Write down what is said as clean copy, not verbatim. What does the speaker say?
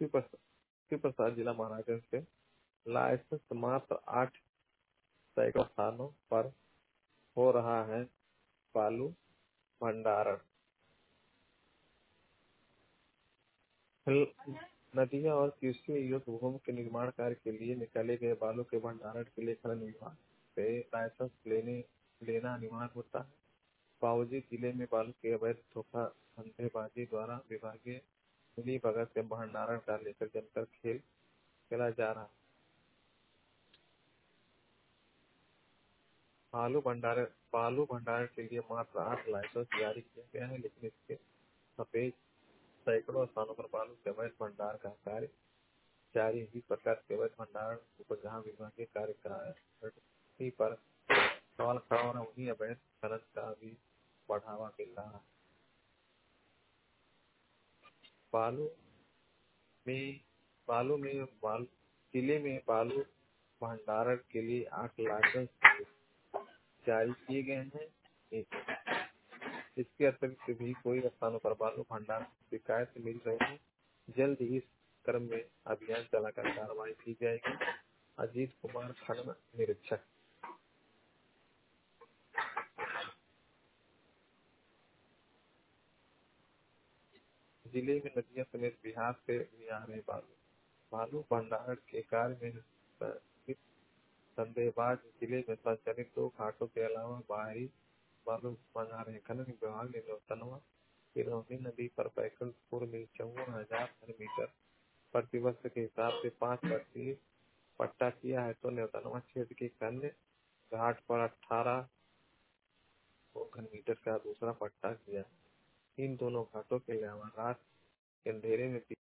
उसी प्रसाद जिला महाराजगंज से लाइसेंस मात्र 8 सैकड़ों स्थानों पर हो रहा है बालू भंडारण। नदियां और कृषि युक्त भूमि के निर्माण कार्य के लिए निकाले गए बालू के भंडारण के लिए खनन विभाग से लाइसेंस लेना अनिवार्य होता है। बावजूद जिले में बालू के अवैध धंधेबाजी द्वारा विभागीय मिली भगत से भंडारण का लेकर जमकर खेल खेला जा रहा है। बालू भंडारण के लिए मात्र 8 लाइसेंस जारी किया गया है, लेकिन इसके सफेद सैकड़ों स्थानों पर बालू के अवैध भंडारण का कार्य जारी। इसी प्रकार के अवैध भंडारण को जहाँ विभागीय कार्य कराया पर सवाल खड़ा हो रहा है, वहीं अवैध खनन का भी बढ़ावा मिल रहा है। बालू में जिले में बालू भंडारण के लिए 8 लाइसेंस जारी किए गए हैं। इसके अतिरिक्त भी कोई स्थानों पर बालू भंडारण की शिकायत मिल रही है। जल्द ही इस क्रम में अभियान चलाकर कार्रवाई की जाएगी। अजीत कुमार, खनन निरीक्षक। जिले में नदियां समेत बिहार से भी आ रहे बालू भंडारण के कार्य में संदेहबाज जिले में संचालित 2 घाटों के अलावा बाहरी बालू मंगा रहे। खनन विभाग ने नौतनवा सिरौनी नदी पर बैकुंठपुर में 54,000 घन मीटर प्रतिवर्ष के हिसाब से 5 वर्षीय पट्टा किया है, तो नौतनवा क्षेत्र के अन्य घाट पर 18 घन मीटर का दूसरा पट्टा किया है। इन दोनों घाटों के अलावा रात के अंधेरे में